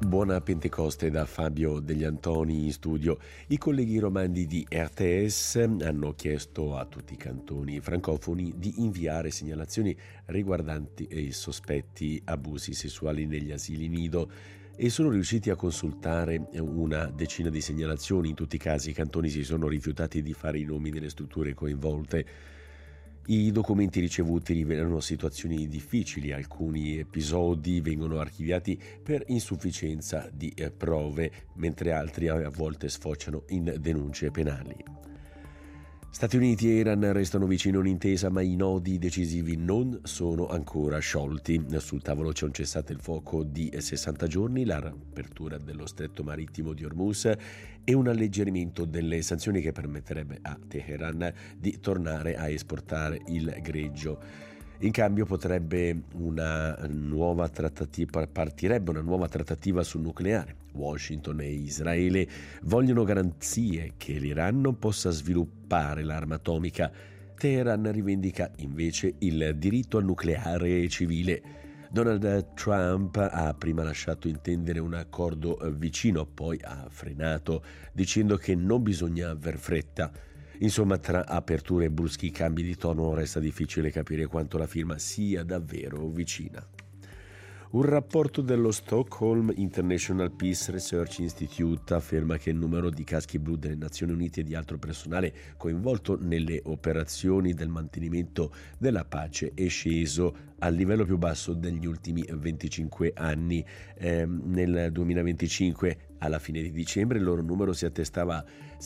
Buona Pentecoste da Fabio Degli Antoni in studio. I colleghi romandi di RTS hanno chiesto a tutti i cantoni francofoni di inviare segnalazioni riguardanti i sospetti abusi sessuali negli asili nido e sono riusciti a consultare una decina di segnalazioni. In tutti i casi i cantoni si sono rifiutati di fare i nomi delle strutture coinvolte. I documenti ricevuti rivelano situazioni difficili, alcuni episodi vengono archiviati per insufficienza di prove, mentre altri a volte sfociano in denunce penali. Stati Uniti e Iran restano vicino a un'intesa, ma i nodi decisivi non sono ancora sciolti. Sul tavolo c'è un cessate il fuoco di 60 giorni, la riapertura dello stretto marittimo di Hormuz e un alleggerimento delle sanzioni che permetterebbe a Teheran di tornare a esportare il greggio. In cambio partirebbe una nuova trattativa sul nucleare. Washington e Israele vogliono garanzie che l'Iran non possa sviluppare l'arma atomica. Teheran rivendica invece il diritto al nucleare civile. Donald Trump ha prima lasciato intendere un accordo vicino, poi ha frenato, dicendo che non bisogna aver fretta. Insomma, tra aperture e bruschi cambi di tono resta difficile capire quanto la firma sia davvero vicina. Un rapporto dello Stockholm International Peace Research Institute afferma che il numero di caschi blu delle Nazioni Unite e di altro personale coinvolto nelle operazioni del mantenimento della pace è sceso al livello più basso degli ultimi 25 anni. Nel 2025, alla fine di dicembre, il loro numero si attestava a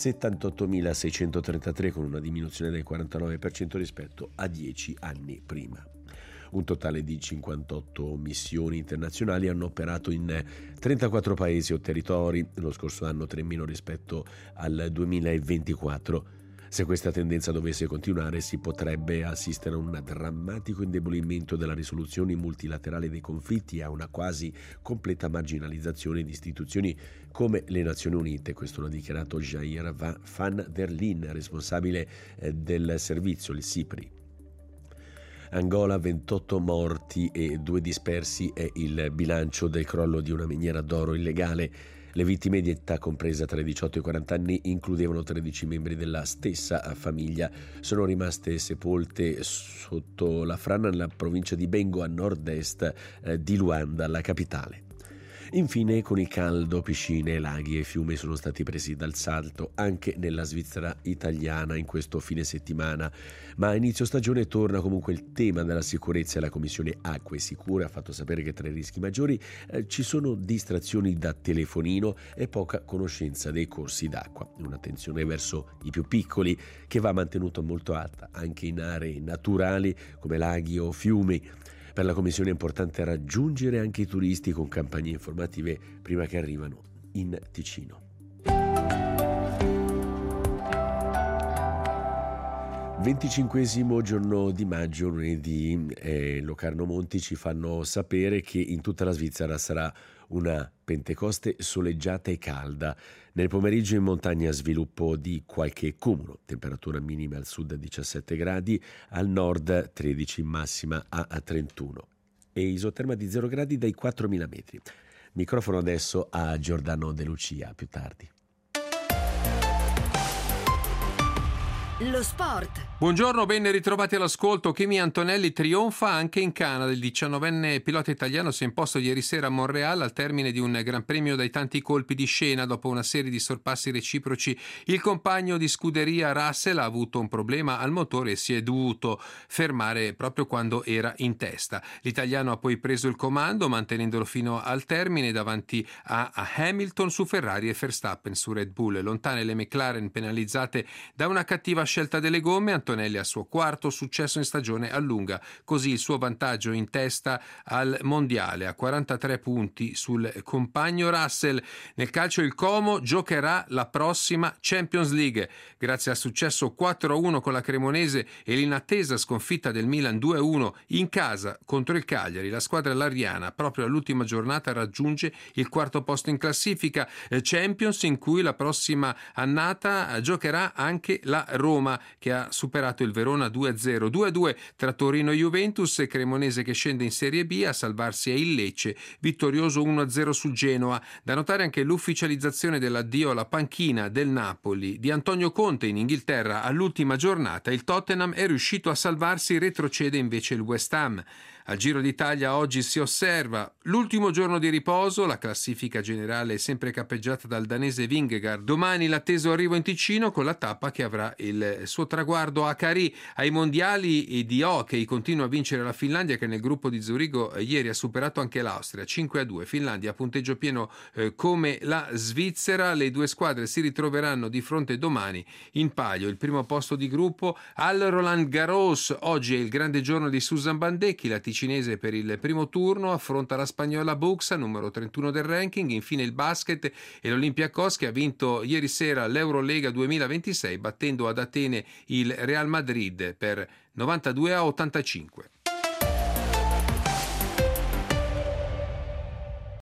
78.633, con una diminuzione del 49% rispetto a 10 anni prima. Un totale di 58 missioni internazionali hanno operato in 34 paesi o territori, lo scorso anno 3 meno rispetto al 2024. Se questa tendenza dovesse continuare, si potrebbe assistere a un drammatico indebolimento della risoluzione multilaterale dei conflitti e a una quasi completa marginalizzazione di istituzioni come le Nazioni Unite. Questo l'ha dichiarato Jair van der Leen, responsabile del servizio, il SIPRI. Angola, 28 morti e 2 dispersi è il bilancio del crollo di una miniera d'oro illegale. Le vittime di età compresa tra i 18 e i 40 anni includevano 13 membri della stessa famiglia. Sono rimaste sepolte sotto la frana nella provincia di Bengo, a nord-est di Luanda, la capitale. Infine, con il caldo, piscine, laghi e fiumi sono stati presi dal salto anche nella Svizzera italiana in questo fine settimana, ma a inizio stagione torna comunque il tema della sicurezza e la Commissione Acque Sicure ha fatto sapere che tra i rischi maggiori ci sono distrazioni da telefonino e poca conoscenza dei corsi d'acqua. Un'attenzione verso i più piccoli che va mantenuta molto alta anche in aree naturali come laghi o fiumi. Per la Commissione è importante raggiungere anche i turisti con campagne informative prima che arrivano in Ticino. 25esimo giorno di maggio, lunedì, Locarno Monti ci fanno sapere che in tutta la Svizzera sarà una Pentecoste soleggiata e calda. Nel pomeriggio in montagna sviluppo di qualche cumulo, temperatura minima al sud a 17 gradi, al nord 13, massima a 31 e isoterma di 0 gradi dai 4.000 metri. Microfono adesso a Giordano De Lucia, più tardi. Lo sport. Buongiorno, ben ritrovati all'ascolto. Kimi Antonelli trionfa anche in Canada. Il 19enne pilota italiano si è imposto ieri sera a Montréal al termine di un gran premio dai tanti colpi di scena. Dopo una serie di sorpassi reciproci, il compagno di scuderia Russell ha avuto un problema al motore e si è dovuto fermare proprio quando era in testa. L'italiano ha poi preso il comando, mantenendolo fino al termine davanti a Hamilton su Ferrari e Verstappen su Red Bull. Lontane le McLaren penalizzate da una cattiva scelta delle gomme. Antonelli al suo quarto successo in stagione allunga così il suo vantaggio in testa al mondiale a 43 punti sul compagno Russell. Nel calcio il Como giocherà la prossima Champions League grazie al successo 4-1 con la Cremonese e l'inattesa sconfitta del Milan 2-1 in casa contro il Cagliari. La squadra lariana proprio all'ultima giornata raggiunge il quarto posto in classifica, Champions in cui la prossima annata giocherà anche la Roma. Roma che ha superato il Verona 2-0. 2-2 tra Torino e Juventus, Cremonese che scende in Serie B, a salvarsi è il Lecce, vittorioso 1-0 sul Genoa. Da notare anche l'ufficializzazione dell'addio alla panchina del Napoli di Antonio Conte in Inghilterra all'ultima giornata. Il Tottenham è riuscito a salvarsi, retrocede invece il West Ham. Al Giro d'Italia oggi si osserva l'ultimo giorno di riposo, la classifica generale è sempre cappeggiata dal danese Vingegaard. Domani l'atteso arrivo in Ticino con la tappa che avrà il suo traguardo a Carì. Ai mondiali di hockey continua a vincere la Finlandia, che nel gruppo di Zurigo ieri ha superato anche l'Austria 5-2. Finlandia a punteggio pieno come la Svizzera. Le due squadre si ritroveranno di fronte domani in palio il primo posto di gruppo al Roland Garros. Oggi è il grande giorno di Susan Bandecchi, la ticinese per il primo turno affronta la spagnola Buxa, numero 31 del ranking. Infine il basket e l'Olympiakos, che ha vinto ieri sera l'Eurolega 2026 battendo ad Atene il Real Madrid per 92-85.